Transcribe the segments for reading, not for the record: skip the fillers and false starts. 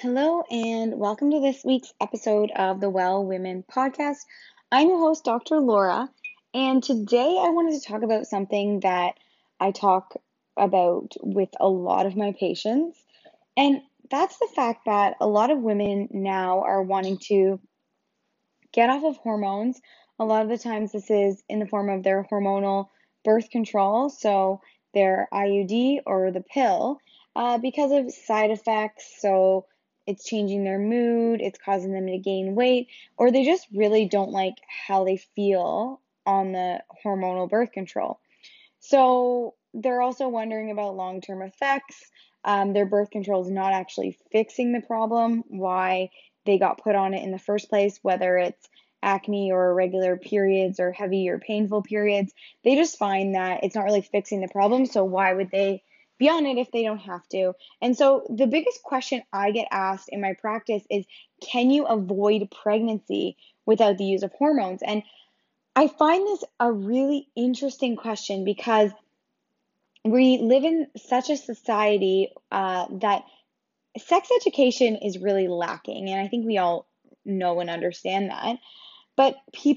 Hello, and welcome to this week's episode of the Well Women podcast. I'm your host, Dr. Laura, and today I wanted to talk about something that I talk about with a lot of my patients, and that's the fact that a lot of women now are wanting to get off of hormones. A lot of the times, this is in the form of their hormonal birth control, so their IUD or the pill, because of side effects. So it's changing their mood, it's causing them to gain weight, or they just really don't like how they feel on the hormonal birth control. So they're also wondering about long-term effects. Their birth control is not actually fixing the problem, why they got put on it in the first place, whether it's acne or irregular periods or heavy or painful periods. They just find that it's not really fixing the problem, so why would they be on it if they don't have to? And so the biggest question I get asked in my practice is, can you avoid pregnancy without the use of hormones? And I find this a really interesting question because we live in such a society that sex education is really lacking. And I think we all know and understand that. But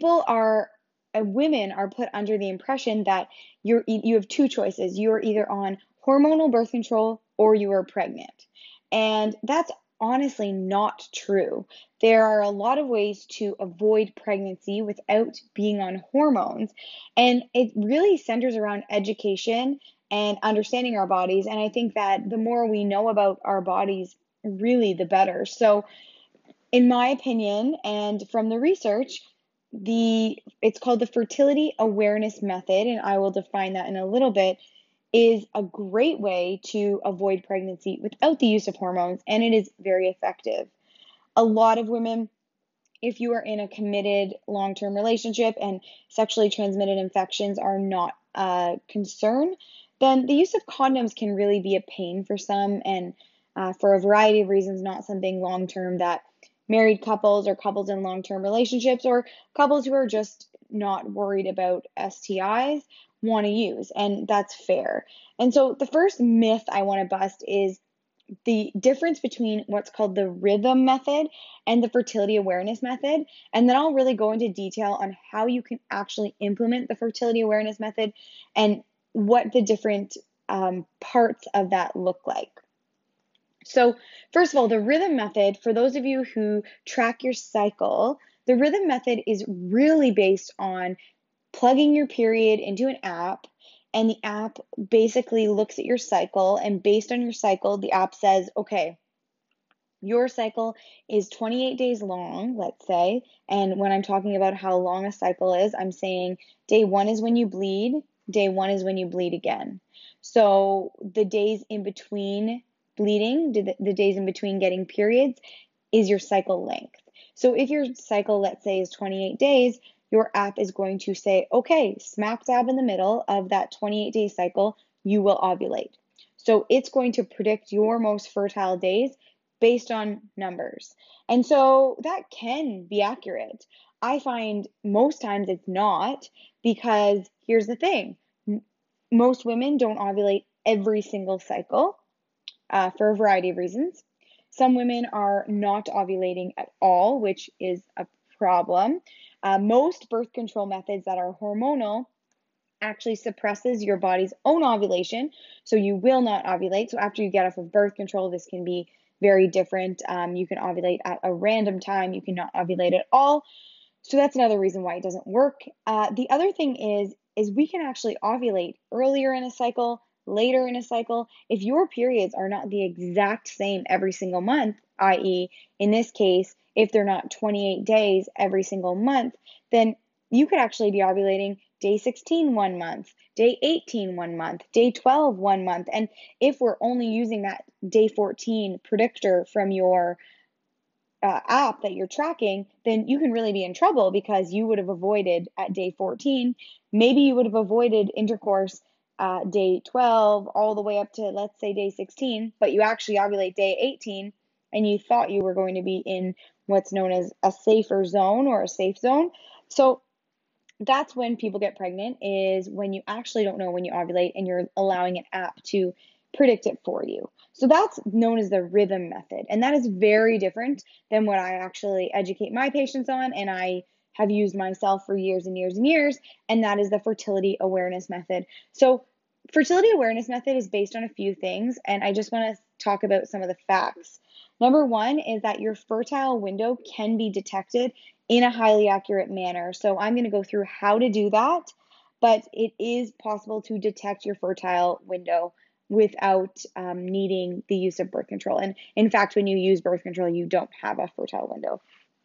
women are put under the impression that you have two choices. You are either on hormonal birth control or you are pregnant. And that's honestly not true. There are a lot of ways to avoid pregnancy without being on hormones. And it really centers around education and understanding our bodies. And I think that the more we know about our bodies, really the better. So, in my opinion, and from the research, it's called the fertility awareness method, and I will define that in a little bit, is a great way to avoid pregnancy without the use of hormones, and it is very effective. A lot of women, if you are in a committed long-term relationship and sexually transmitted infections are not a concern, then the use of condoms can really be a pain for some, and for a variety of reasons, not something long-term that married couples or couples in long-term relationships or couples who are just not worried about STIs want to use, and that's fair. And so the first myth I want to bust is the difference between what's called the rhythm method and the fertility awareness method. And then I'll really go into detail on how you can actually implement the fertility awareness method and what the different parts of that look like. So, first of all, the rhythm method, for those of you who track your cycle, the rhythm method is really based on plugging your period into an app, and the app basically looks at your cycle, and based on your cycle, the app says, okay, your cycle is 28 days long, let's say. And when I'm talking about how long a cycle is, I'm saying day one is when you bleed, day one is when you bleed again. So the days in between bleeding, the days in between getting periods, is your cycle length. So if your cycle, let's say, is 28 days, your app is going to say, okay, smack dab in the middle of that 28-day cycle, you will ovulate. So it's going to predict your most fertile days based on numbers. And so that can be accurate. I find most times it's not, because here's the thing, most women don't ovulate every single cycle for a variety of reasons. Some women are not ovulating at all, which is a problem. Most birth control methods that are hormonal actually suppresses your body's own ovulation, so you will not ovulate. So after you get off of birth control, this can be very different. You can ovulate at a random time, you cannot ovulate at all. So that's another reason why it doesn't work. The other thing is we can actually ovulate earlier in a cycle, later in a cycle. If your periods are not the exact same every single month, i.e., in this case, if they're not 28 days every single month, then you could actually be ovulating day 16 one month, day 18 one month, day 12 one month. And if we're only using that day 14 predictor from your app that you're tracking, then you can really be in trouble, because you would have avoided at day 14. Maybe you would have avoided intercourse day 12 all the way up to, let's say, day 16, but you actually ovulate day 18 and you thought you were going to be in what's known as a safer zone or a safe zone. So that's when people get pregnant, is when you actually don't know when you ovulate and you're allowing an app to predict it for you. So that's known as the rhythm method. And that is very different than what I actually educate my patients on, and I have used myself for years and years and years, and that is the fertility awareness method. So fertility awareness method is based on a few things, and I just want to talk about some of the facts. Number one is that your fertile window can be detected in a highly accurate manner. So I'm going to go through how to do that, but it is possible to detect your fertile window without needing the use of birth control. And in fact, when you use birth control, you don't have a fertile window.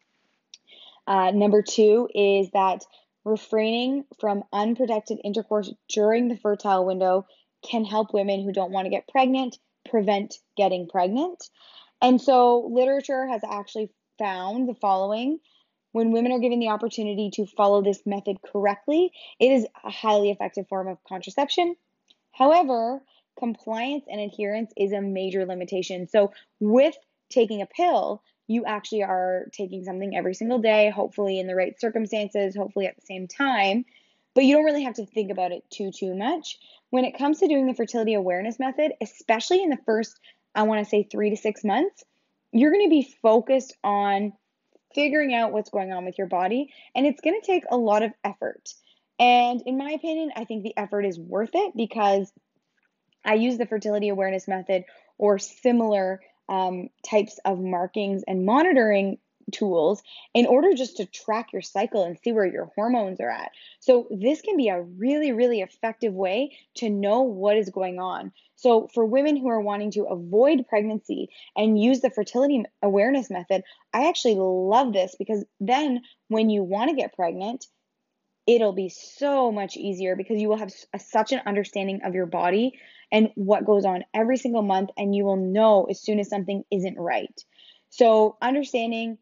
Number two is that refraining from unprotected intercourse during the fertile window can help women who don't want to get pregnant prevent getting pregnant. And so literature has actually found the following. When women are given the opportunity to follow this method correctly, it is a highly effective form of contraception. However, compliance and adherence is a major limitation. So with taking a pill, you actually are taking something every single day, hopefully in the right circumstances, hopefully at the same time, but you don't really have to think about it too much. When it comes to doing the fertility awareness method, especially in the first, I want to say 3 to 6 months, you're going to be focused on figuring out what's going on with your body, and it's going to take a lot of effort. And in my opinion, I think the effort is worth it because I use the fertility awareness method or similar types of markings and monitoring tools in order just to track your cycle and see where your hormones are at. So, this can be a really effective way to know what is going on. So, for women who are wanting to avoid pregnancy and use the fertility awareness method, I actually love this because then when you want to get pregnant, it'll be so much easier because you will have such an understanding of your body and what goes on every single month, and you will know as soon as something isn't right. So, understanding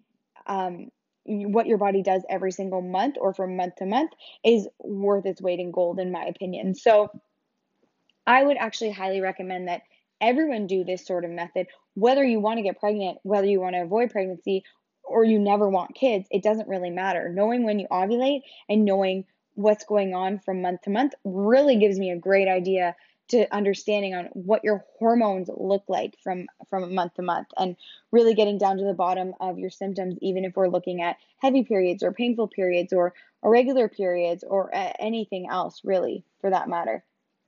what your body does every single month or from month to month is worth its weight in gold, in my opinion. So, I would actually highly recommend that everyone do this sort of method, whether you want to get pregnant, whether you want to avoid pregnancy, or you never want kids, it doesn't really matter. Knowing when you ovulate and knowing what's going on from month to month really gives me a great idea to understanding on what your hormones look like from month to month and really getting down to the bottom of your symptoms, even if we're looking at heavy periods or painful periods or irregular periods or anything else really for that matter.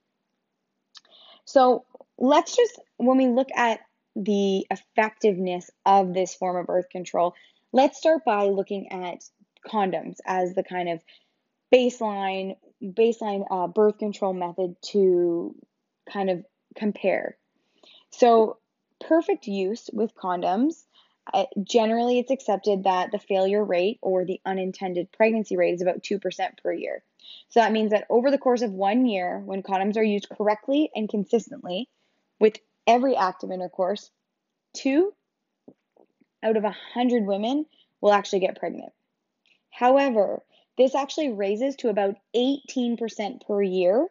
So let's just, when we look at the effectiveness of this form of birth control, let's start by looking at condoms as the kind of baseline birth control method to kind of compare. So perfect use with condoms, generally it's accepted that the failure rate or the unintended pregnancy rate is about 2% per year. So that means that over the course of 1 year, when condoms are used correctly and consistently with every act of intercourse, 2 out of 100 women will actually get pregnant. However, this actually raises to about 18% per year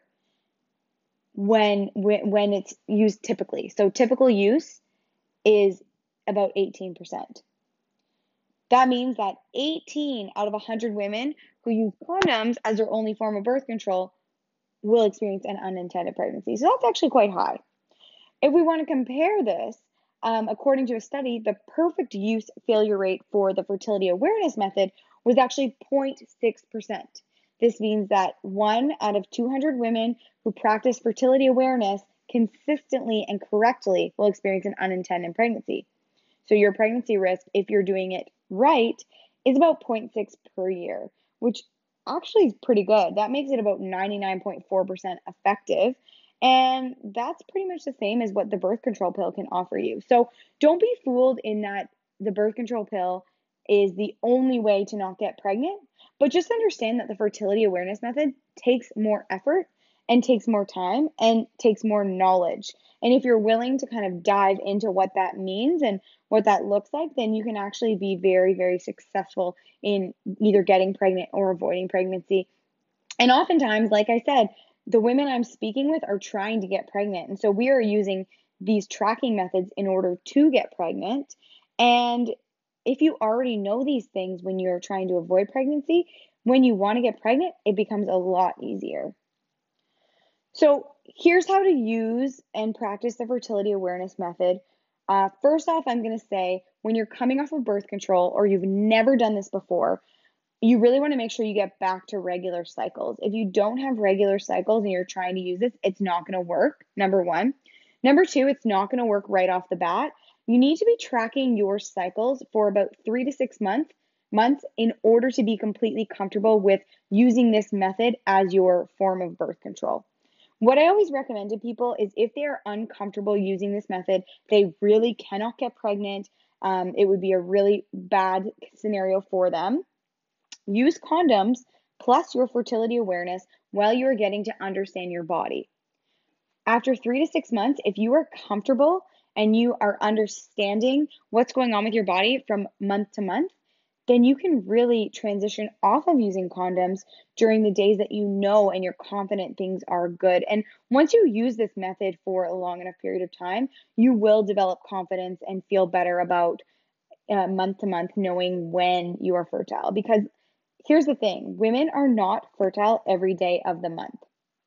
when it's used typically. So typical use is about 18%. That means that 18 out of 100 women who use condoms as their only form of birth control will experience an unintended pregnancy. So that's actually quite high. If we want to compare this, according to a study, the perfect use failure rate for the fertility awareness method was actually 0.6%. This means that 1 out of 200 women who practice fertility awareness consistently and correctly will experience an unintended pregnancy. So your pregnancy risk, if you're doing it right, is about 0.6 per year, which actually is pretty good. That makes it about 99.4% effective. And that's pretty much the same as what the birth control pill can offer you. So don't be fooled in that the birth control pill is the only way to not get pregnant, but just understand that the fertility awareness method takes more effort and takes more time and takes more knowledge. And if you're willing to kind of dive into what that means and what that looks like, then you can actually be very successful in either getting pregnant or avoiding pregnancy. And oftentimes, like I said, the women I'm speaking with are trying to get pregnant. And so we are using these tracking methods in order to get pregnant. And if you already know these things when you're trying to avoid pregnancy, when you want to get pregnant, it becomes a lot easier. So Here's how to use and practice the fertility awareness method. First off, I'm going to say when you're coming off of birth control or you've never done this before, you really want to make sure you get back to regular cycles. If you don't have regular cycles and you're trying to use this, it's not going to work, number one. Number two, it's not going to work right off the bat. You need to be tracking your cycles for about 3 to 6 months in order to be completely comfortable with using this method as your form of birth control. What I always recommend to people is if they are uncomfortable using this method, they really cannot get pregnant. It would be a really bad scenario for them. Use condoms plus your fertility awareness while you are getting to understand your body. After 3 to 6 months, if you are comfortable and you are understanding what's going on with your body from month to month, then you can really transition off of using condoms during the days that you know and you're confident things are good. And once you use this method for a long enough period of time, you will develop confidence and feel better about month to month knowing when you are fertile. Because here's the thing, women are not fertile every day of the month.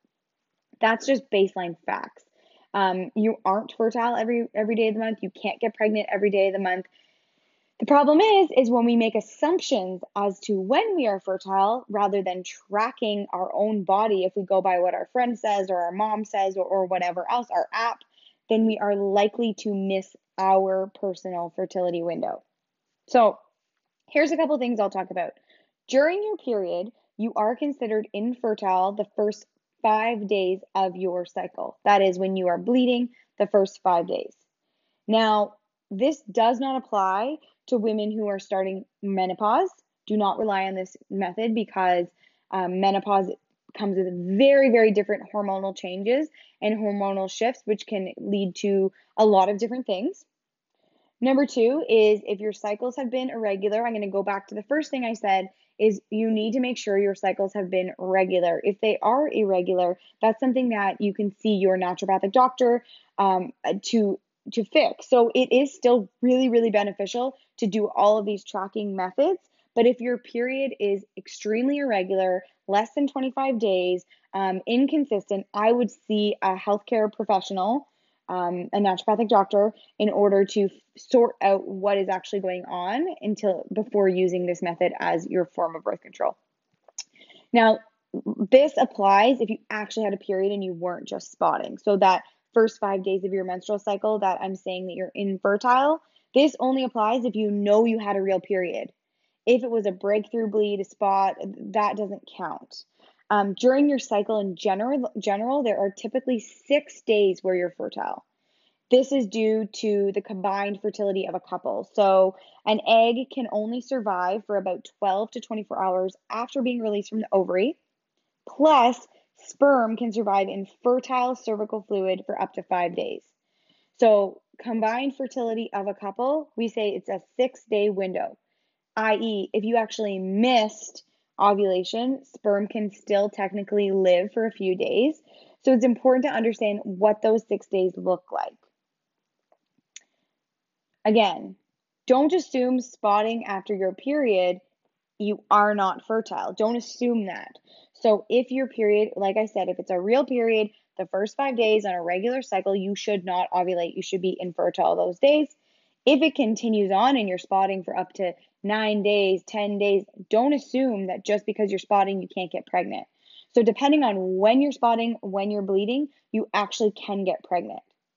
That's just baseline facts. You aren't fertile every day of the month. You can't get pregnant every day of the month. The problem is when we make assumptions as to when we are fertile rather than tracking our own body, if we go by what our friend says or our mom says or whatever else, our app, then we are likely to miss our personal fertility window. So here's a couple things I'll talk about. During your period, you are considered infertile the first 5 days of your cycle. That is when you are bleeding the first 5 days. Now, this does not apply to women who are starting menopause. Do not rely on this method because menopause comes with very, very different hormonal changes and hormonal shifts, which can lead to a lot of different things. Number two is if your cycles have been irregular, I'm going to go back to the first thing I said is you need to make sure your cycles have been regular. If they are irregular, that's something that you can see your naturopathic doctor to fix. So it is still really, really beneficial to do all of these tracking methods. But if your period is extremely irregular, less than 25 days, inconsistent, I would see a healthcare professional, a naturopathic doctor, in order to sort out what is actually going on before using this method as your form of birth control. Now, this applies if you actually had a period and you weren't just spotting. So that first 5 days of your menstrual cycle that I'm saying that you're infertile, this only applies if you know you had a real period. If it was a breakthrough bleed, a spot, that doesn't count. During your cycle in general, there are typically 6 days where you're fertile. This is due to the combined fertility of a couple. So an egg can only survive for about 12 to 24 hours after being released from the ovary. Plus, sperm can survive in fertile cervical fluid for up to 5 days. So combined fertility of a couple, we say it's a 6-day window, i.e., if you actually missed ovulation, sperm can still technically live for a few days. So it's important to understand what those 6 days look like. Again, don't assume spotting after your period, you are not fertile. Don't assume that. So if your period, like I said, if it's a real period, the first 5 days on a regular cycle, you should not ovulate. You should be infertile those days. If it continues on and you're spotting for up to 9 days, 10 days, don't assume that just because you're spotting, you can't get pregnant. So depending on when you're spotting, when you're bleeding, you actually can get pregnant.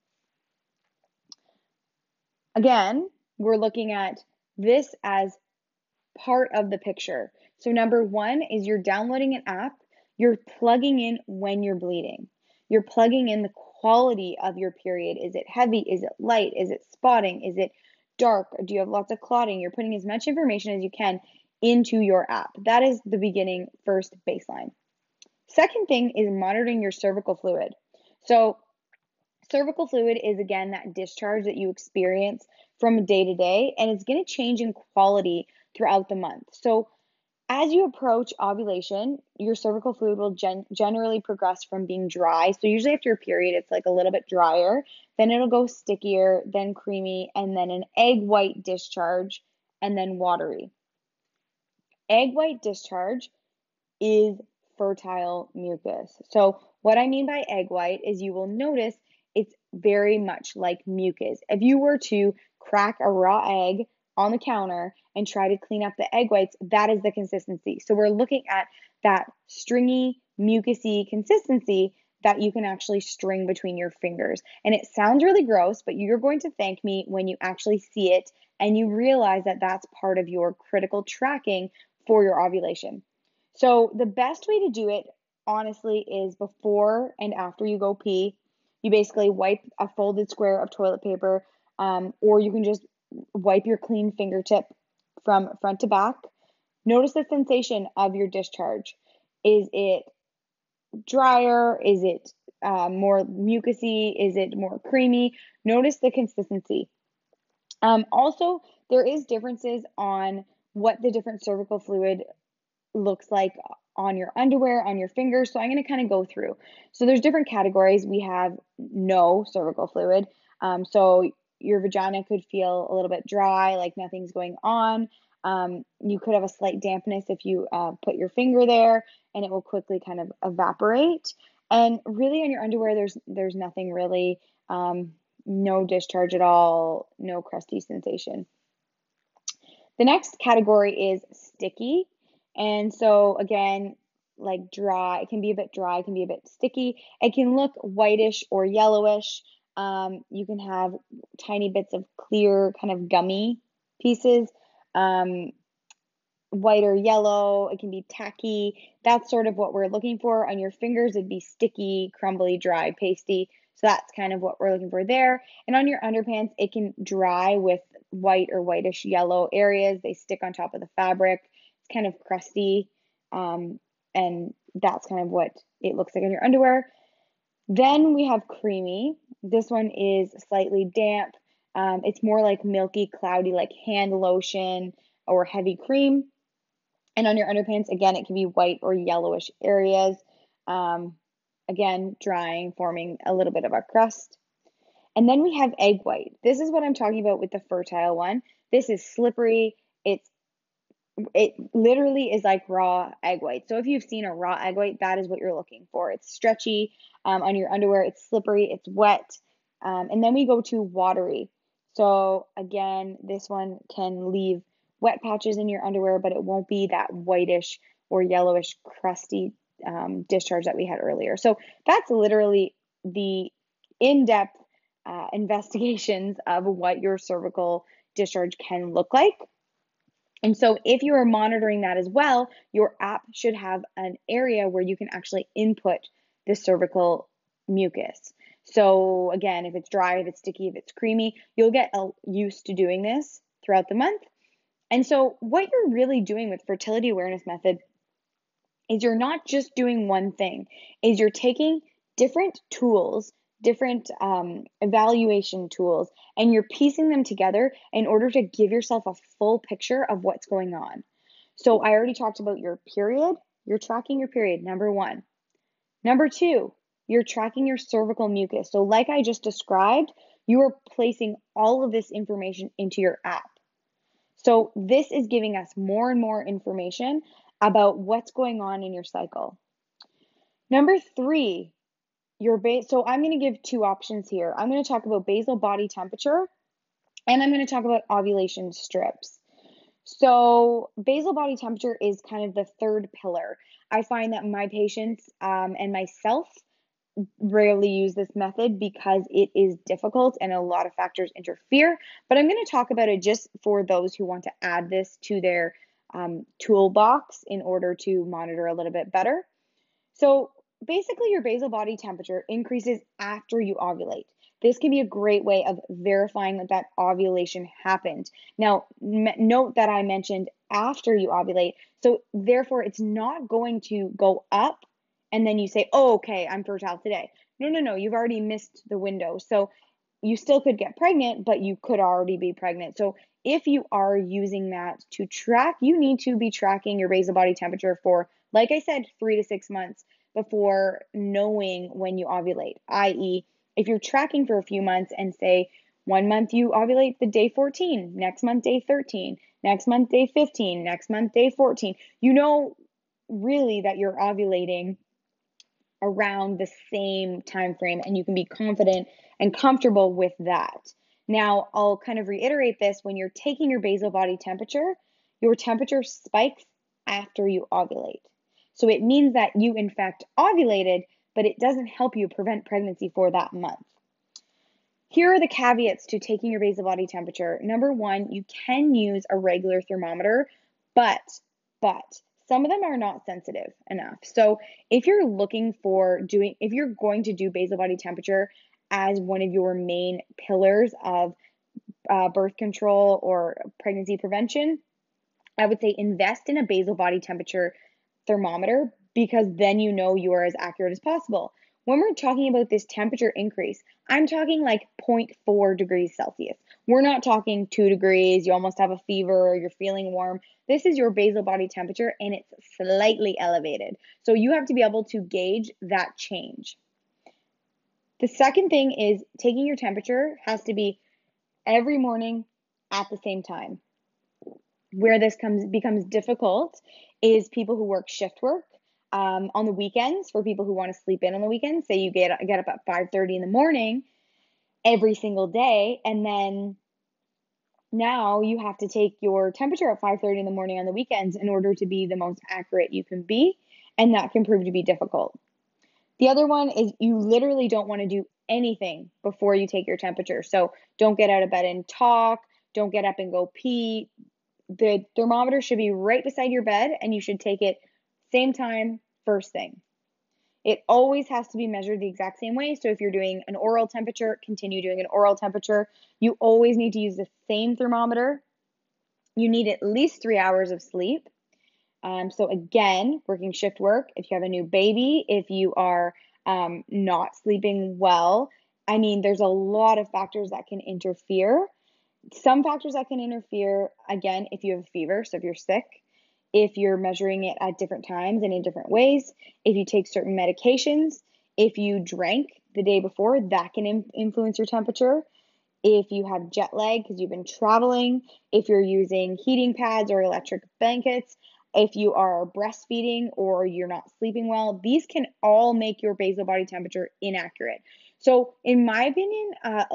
Again, we're looking at this as part of the picture. So number one is you're downloading an app, you're plugging in when you're bleeding. You're plugging in the quality of your period. Is it heavy? Is it light? Is it spotting? Is it dark? Or do you have lots of clotting? You're putting as much information as you can into your app. That is the beginning, first baseline. Second thing is monitoring your cervical fluid. So cervical fluid is, again, that discharge that you experience from day to day, and it's going to change in quality throughout the month. So as you approach ovulation, your cervical fluid will generally progress from being dry. So usually after your period, it's like a little bit drier. Then it'll go stickier, then creamy, and then an egg white discharge, and then watery. Egg white discharge is fertile mucus. So What I mean by egg white is you will notice it's very much like mucus. If you were to crack a raw egg on the counter and try to clean up the egg whites, that is the consistency. So we're looking at that stringy, mucusy consistency that you can actually string between your fingers. And it sounds really gross, but you're going to thank me when you actually see it and you realize that that's part of your critical tracking for your ovulation. So the best way to do it, honestly, is before and after you go pee. You basically wipe a folded square of toilet paper, or you can just wipe your clean fingertip from front to back. Notice the sensation of your discharge. Is it drier? Is it more mucusy? Is it more creamy? Notice the consistency. Also, there is differences on what the different cervical fluid looks like on your underwear, on your fingers. So I'm going to kind of go through. So there's different categories. We have no cervical fluid. So your vagina could feel a little bit dry, like nothing's going on. You could have a slight dampness if you put your finger there, and it will quickly kind of evaporate. And really, on your underwear, there's nothing really, no discharge at all, no crusty sensation. The next category is sticky. And so again, like dry, it can be a bit dry, it can be a bit sticky. It can look whitish or yellowish. You can have tiny bits of clear, kind of gummy pieces, um, white or yellow. It can be tacky. That's sort of what we're looking for. On your fingers, it'd be sticky, crumbly, dry, pasty. So that's kind of what we're looking for there. And on your underpants, it can dry with white or whitish yellow areas. They stick on top of the fabric. It's kind of crusty. And that's kind of what it looks like in your underwear. Then we have creamy. This one is slightly damp. It's more like milky, cloudy, like hand lotion or heavy cream. And on your underpants, again, it can be white or yellowish areas. Um, again, drying, forming a little bit of a crust. And then we have egg white. This is what I'm talking about with the fertile one. This is slippery. It literally is like raw egg white. So if you've seen a raw egg white, that is what you're looking for. It's stretchy on your underwear. It's slippery. It's wet. And then we go to watery. So again, this one can leave wet patches in your underwear, but it won't be that whitish or yellowish crusty discharge that we had earlier. So that's literally the in-depth investigations of what your cervical discharge can look like. And so if you are monitoring that as well, your app should have an area where you can actually input the cervical mucus. So again, if it's dry, if it's sticky, if it's creamy, you'll get used to doing this throughout the month. And so what you're really doing with fertility awareness method is you're not just doing one thing, is you're taking different tools, different evaluation tools, and you're piecing them together in order to give yourself a full picture of what's going on. So I already talked about your period. You're tracking your period, number one. Number two, you're tracking your cervical mucus. So like I just described, you are placing all of this information into your app. So this is giving us more and more information about what's going on in your cycle. Number three, so I'm going to give two options here. I'm going to talk about basal body temperature, and I'm going to talk about ovulation strips. So basal body temperature is kind of the third pillar. I find that my patients and myself rarely use this method because it is difficult and a lot of factors interfere. But I'm going to talk about it just for those who want to add this to their toolbox in order to monitor a little bit better. So basically, your basal body temperature increases after you ovulate. This can be a great way of verifying that ovulation happened. Now, note that I mentioned after you ovulate, so therefore it's not going to go up and then you say, oh, okay, I'm fertile today. No, you've already missed the window. So you still could get pregnant, but you could already be pregnant. So if you are using that to track, you need to be tracking your basal body temperature for, like I said, 3 to 6 months before knowing when you ovulate, i.e., if you're tracking for a few months and say 1 month you ovulate the day 14, next month day 13, next month day 15, next month day 14, you know really that you're ovulating around the same time frame, and you can be confident and comfortable with that. Now, I'll kind of reiterate this: when you're taking your basal body temperature, your temperature spikes after you ovulate. So it means that you in fact ovulated, but it doesn't help you prevent pregnancy for that month. Here are the caveats to taking your basal body temperature. Number one, you can use a regular thermometer, but some of them are not sensitive enough. So if you're if you're going to do basal body temperature as one of your main pillars of birth control or pregnancy prevention, I would say invest in a basal body temperature thermometer, because then you know you are as accurate as possible. When we're talking about this temperature increase, I'm talking like zero point 0.4 degrees Celsius. We're not talking 2 degrees, you almost have a fever, or you're feeling warm. This is your basal body temperature and it's slightly elevated. So you have to be able to gauge that change. The second thing is taking your temperature has to be every morning at the same time. Where this becomes difficult is people who work shift work on the weekends. For people who want to sleep in on the weekends, say you get up at 5:30 in the morning every single day, and then now you have to take your temperature at 5:30 in the morning on the weekends in order to be the most accurate you can be, and that can prove to be difficult. The other one is you literally don't want to do anything before you take your temperature. So don't get out of bed and talk, don't get up and go pee. The thermometer should be right beside your bed, and you should take it same time, first thing. It always has to be measured the exact same way. So if you're doing an oral temperature, continue doing an oral temperature. You always need to use the same thermometer. You need at least 3 hours of sleep. So again, working shift work, if you have a new baby, if you are not sleeping well, I mean, there's a lot of factors that can interfere. Some factors that can interfere, again, if you have a fever, so if you're sick, if you're measuring it at different times and in different ways, if you take certain medications, if you drank the day before, that can influence your temperature. If you have jet lag because you've been traveling, if you're using heating pads or electric blankets, if you are breastfeeding or you're not sleeping well, these can all make your basal body temperature inaccurate. So, in my opinion,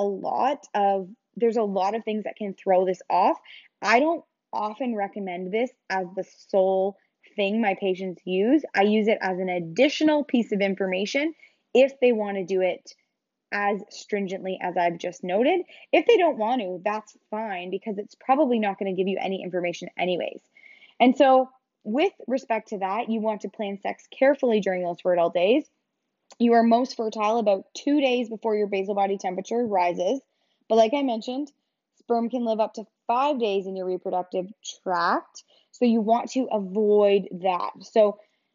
there's a lot of things that can throw this off. I don't often recommend this as the sole thing my patients use. I use it as an additional piece of information if they want to do it as stringently as I've just noted. If they don't want to, that's fine, because it's probably not going to give you any information anyways. And so, with respect to that, you want to plan sex carefully during those fertile days. You are most fertile about 2 days before your basal body temperature rises. But like I mentioned, sperm can live up to 5 days in your reproductive tract. So you want to avoid that. So,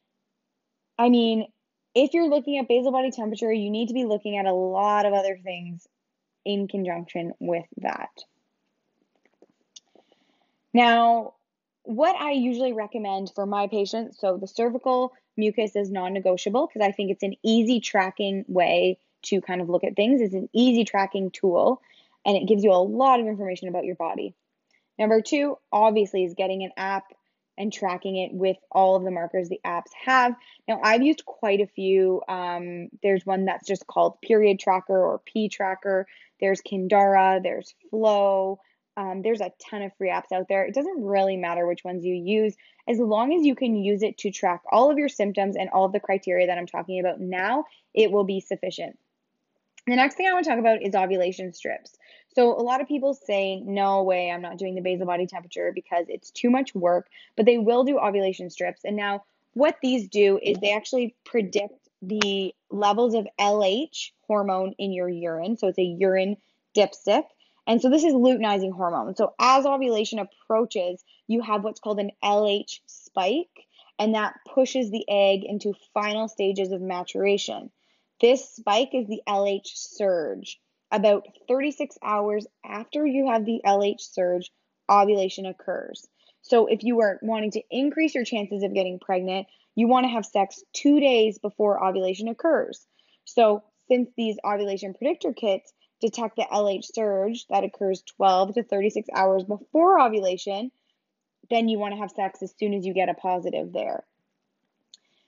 I mean, if you're looking at basal body temperature, you need to be looking at a lot of other things in conjunction with that. Now, what I usually recommend for my patients, so the cervical mucus is non-negotiable because I think it's an easy tracking way to kind of look at things. It's an easy tracking tool, and it gives you a lot of information about your body. Number two, obviously, is getting an app and tracking it with all of the markers the apps have. Now, I've used quite a few. There's one that's just called Period Tracker or P Tracker. There's Kindara, there's Flow. There's a ton of free apps out there. It doesn't really matter which ones you use, as long as you can use it to track all of your symptoms and all of the criteria that I'm talking about now, it will be sufficient. The next thing I want to talk about is ovulation strips. So a lot of people say, no way, I'm not doing the basal body temperature because it's too much work, but they will do ovulation strips. And now what these do is they actually predict the levels of LH hormone in your urine. So it's a urine dipstick. And so this is luteinizing hormone. So as ovulation approaches, you have what's called an LH spike, and that pushes the egg into final stages of maturation. This spike is the LH surge. About 36 hours after you have the LH surge, ovulation occurs. So if you are wanting to increase your chances of getting pregnant, you want to have sex 2 days before ovulation occurs. So since these ovulation predictor kits detect the LH surge that occurs 12 to 36 hours before ovulation, then you want to have sex as soon as you get a positive there.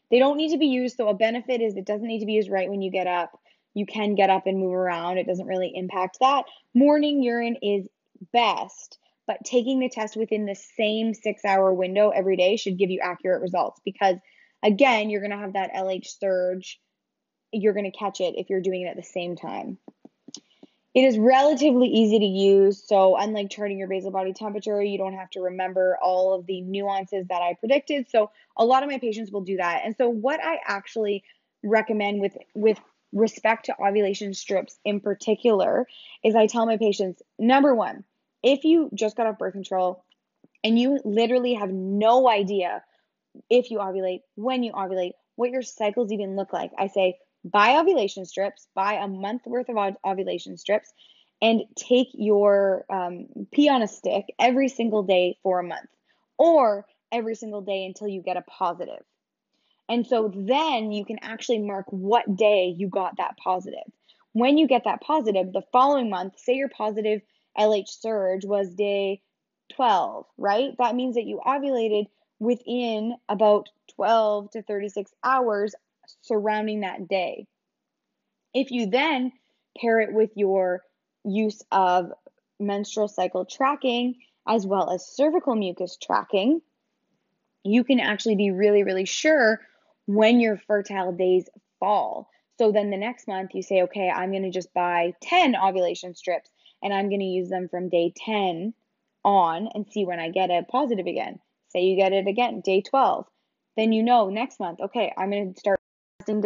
They don't need to be used. So a benefit is it doesn't need to be used right when you get up. You can get up and move around. It doesn't really impact that. Morning urine is best, but taking the test within the same 6 hour window every day should give you accurate results because, again, you're going to have that LH surge. You're going to catch it if you're doing it at the same time. It is relatively easy to use, so unlike charting your basal body temperature, you don't have to remember all of the nuances that I predicted. So a lot of my patients will do that. And so what I actually recommend with respect to ovulation strips in particular is I tell my patients, number one, if you just got off birth control and you literally have no idea if you ovulate, when you ovulate, what your cycles even look like. I say, buy ovulation strips, buy a month worth of ovulation strips, and take your pee on a stick every single day for a month, or every single day until you get a positive. And so then you can actually mark what day you got that positive. When you get that positive, the following month, say your positive LH surge was day 12, right? That means that you ovulated within about 12 to 36 hours surrounding that day. If you then pair it with your use of menstrual cycle tracking as well as cervical mucus tracking, you can actually be really, really sure when your fertile days fall. So then the next month you say, okay, I'm going to just buy 10 ovulation strips and I'm going to use them from day 10 on and see when I get a positive again. Say you get it again, day 12. Then you know next month, okay, I'm going to start testing.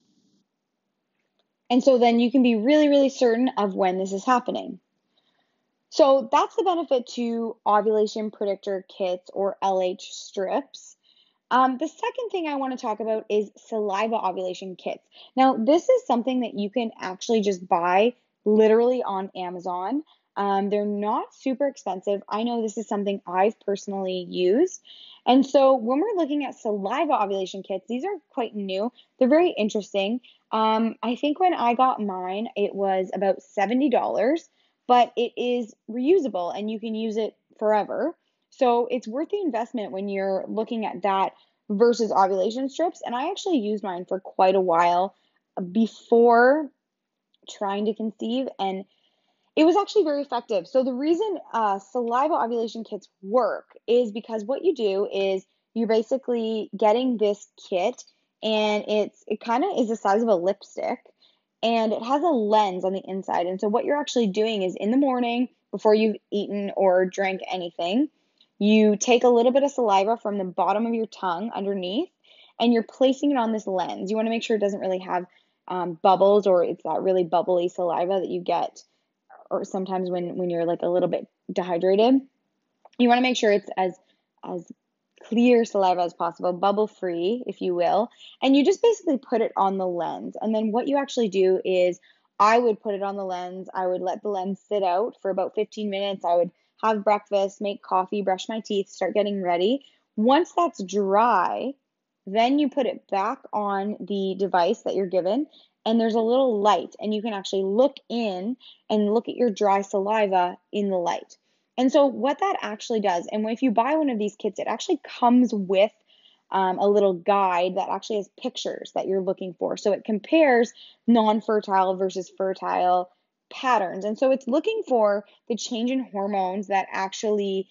And so then you can be really, really certain of when this is happening. So that's the benefit to ovulation predictor kits or LH strips. The second thing I want to talk about is saliva ovulation kits. Now, this is something that you can actually just buy literally on Amazon. They're not super expensive. I know this is something I've personally used. And so when we're looking at saliva ovulation kits, these are quite new. They're very interesting. I think when I got mine, it was about $70, but it is reusable and you can use it forever. So it's worth the investment when you're looking at that versus ovulation strips. And I actually used mine for quite a while before trying to conceive, and it was actually very effective. So the reason saliva ovulation kits work is because what you do is you're basically getting this kit, and it kind of is the size of a lipstick, and it has a lens on the inside. And so what you're actually doing is in the morning before you've eaten or drank anything, you take a little bit of saliva from the bottom of your tongue underneath, and you're placing it on this lens. You want to make sure it doesn't really have bubbles, or it's that really bubbly saliva that you get, or sometimes when you're like a little bit dehydrated. You want to make sure it's as clear saliva as possible, bubble free, if you will. And you just basically put it on the lens. And then what you actually do is I would put it on the lens. I would let the lens sit out for about 15 minutes. I would have breakfast, make coffee, brush my teeth, start getting ready. Once that's dry, then you put it back on the device that you're given, and there's a little light, and you can actually look in and look at your dry saliva in the light. And so what that actually does, and if you buy one of these kits, it actually comes with a little guide that actually has pictures that you're looking for. So it compares non-fertile versus fertile patterns. And so it's looking for the change in hormones that actually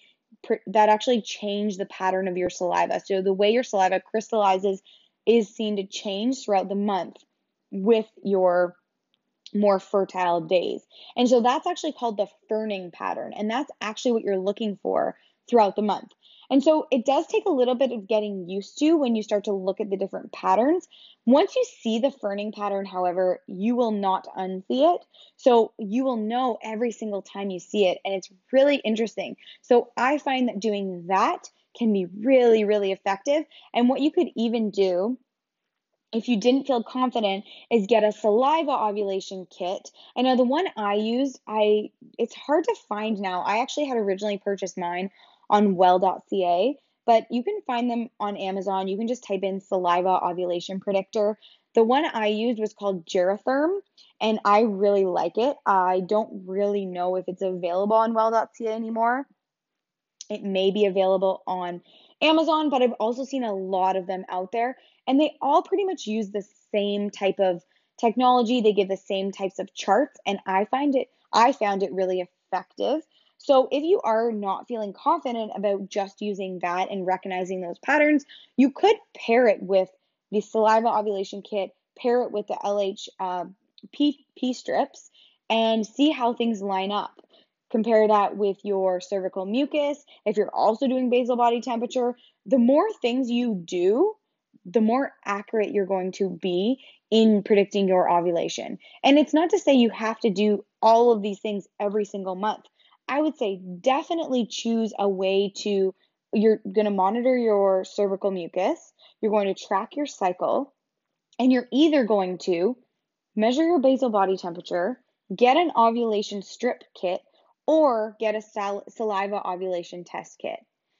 change the pattern of your saliva. So the way your saliva crystallizes is seen to change throughout the month with your more fertile days. And so that's actually called the ferning pattern. And that's actually what you're looking for throughout the month. And so it does take a little bit of getting used to when you start to look at the different patterns. Once you see the ferning pattern, however, you will not unsee it. So you will know every single time you see it. And it's really interesting. So I find that doing that can be really, really effective. And what you could even do if you didn't feel confident is get a saliva ovulation kit. I know the one I used, it's hard to find now. I actually had originally purchased mine on well.ca, but you can find them on Amazon. You can just type in saliva ovulation predictor. The one I used was called Geratherm, and I really like it. I don't really know if it's available on well.ca anymore. It may be available on Amazon, but I've also seen a lot of them out there. And they all pretty much use the same type of technology. They give the same types of charts, and I found it really effective. So if you are not feeling confident about just using that and recognizing those patterns, you could pair it with the saliva ovulation kit, pair it with the LH P strips, and see how things line up. Compare that with your cervical mucus. If you're also doing basal body temperature, the more things you do, the more accurate you're going to be in predicting your ovulation. And it's not to say you have to do all of these things every single month. I would say definitely choose a way to, you're going to monitor your cervical mucus, you're going to track your cycle, and you're either going to measure your basal body temperature, get an ovulation strip kit, or get a saliva ovulation test kit.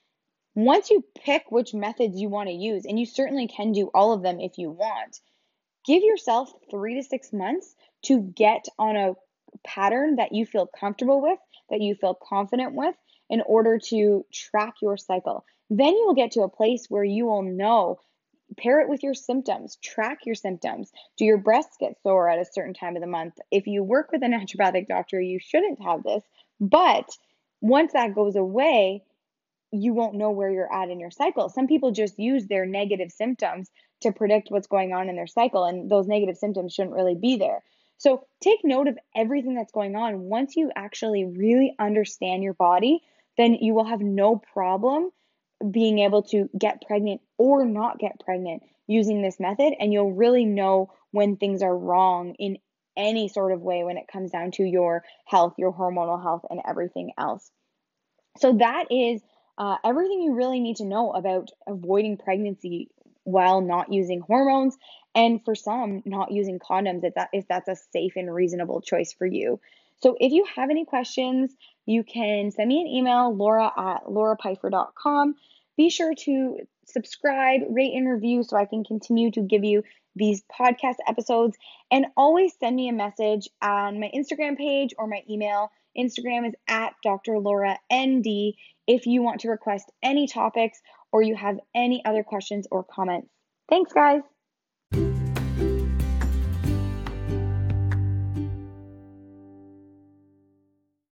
Once you pick which methods you want to use, and you certainly can do all of them if you want, give yourself 3 to 6 months to get on a pattern that you feel comfortable with, that you feel confident with, in order to track your cycle. Then you will get to a place where you will know. Pair it with your symptoms, track your symptoms. Do your breasts get sore at a certain time of the month? If you work with a naturopathic doctor, you shouldn't have this. But once that goes away, you won't know where you're at in your cycle. Some people just use their negative symptoms to predict what's going on in their cycle, and those negative symptoms shouldn't really be there. So take note of everything that's going on. Once you actually really understand your body, then you will have no problem being able to get pregnant or not get pregnant using this method, and you'll really know when things are wrong in any sort of way when it comes down to your health, your hormonal health, and everything else. So that is everything you really need to know about avoiding pregnancy while not using hormones, and for some, not using condoms if that's a safe and reasonable choice for you. So if you have any questions, you can send me an email, laura@laurapfeiffer.com. Be sure to subscribe, rate, and review so I can continue to give you these podcast episodes. And always send me a message on my Instagram page or my email. Instagram is at Dr. Laura ND if you want to request any topics or you have any other questions or comments. Thanks, guys.